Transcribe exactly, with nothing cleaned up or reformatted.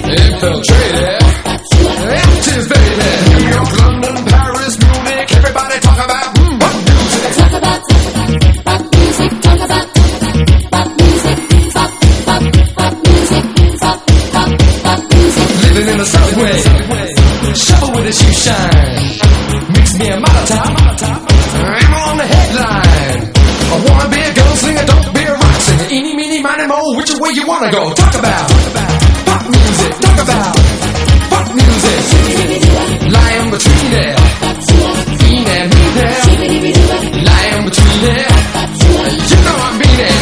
Infiltrated, active baby. New York, London, Paris, Munich, everybody talk about mm, pop music. Talk about pop music. Talk about pop music. Pop pop pop music. Pop pop pop music. Living in the subway, shovel with a shoe shine. Mix me a Molotov, I'm on the headline. I wanna be a gunslinger, don't be a rock singer. Eeny, meeny, miny, moe, which way you wanna go? Talk about pop music. Talk about pop music. Lying between there.